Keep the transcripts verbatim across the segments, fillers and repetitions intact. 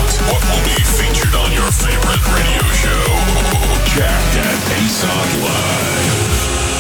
What will be featured on your favorite radio show? Jacked at ASOC Live.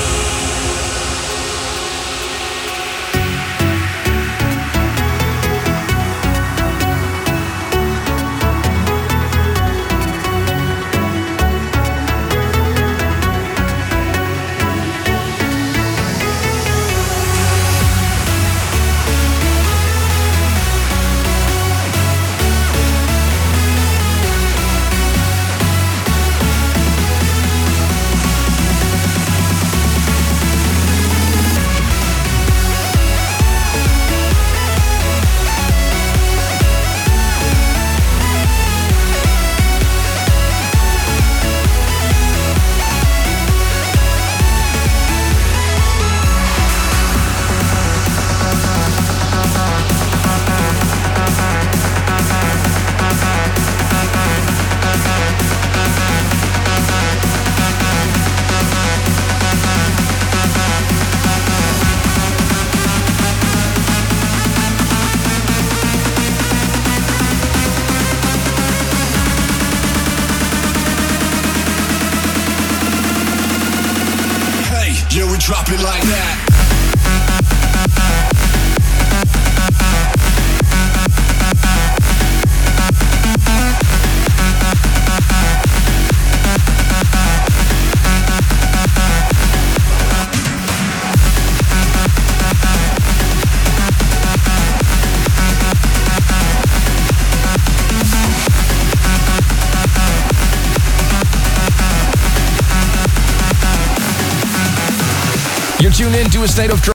Drop it like that. You're tuned in to A State of Trance.